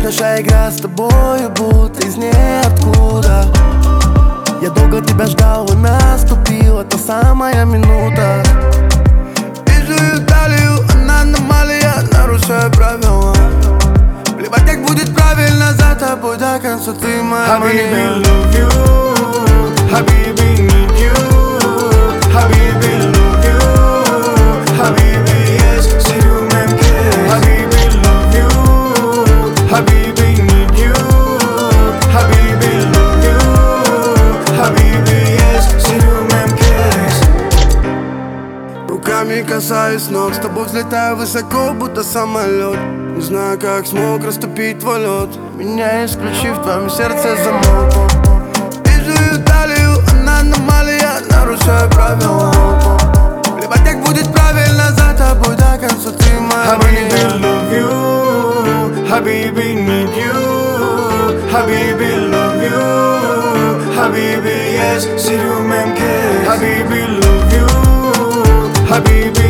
наша игра с тобою будто из ниоткуда. Я долго тебя ждал, и наступила та самая минута. Вижу Италию, она аномалия, нарушаю правила. Плевать, как будет правильно, за тобой до конца ты моя мания. Habibi, love you. Habibi, need you. Habibi, love you. Habibi, yes, sirumemke. Habibi, love you. Habibi, need you. Habibi, love you. Habibi, yes, sirumemke. Руками касаюсь ног, с тобой взлетаю высоко, будто самолет. Не знаю, как смог расступить твой лед, меня исключив, в твоем сердце замок. Вижу Италию, она аномалия, нарушаю правила. Плевать, как будет правильно, за тобой до конца ты моя мания. Habibi, love you. Habibi, need you. Habibi, love you. Habibi, yes, sirumemke. Habibi, love you. Habibi,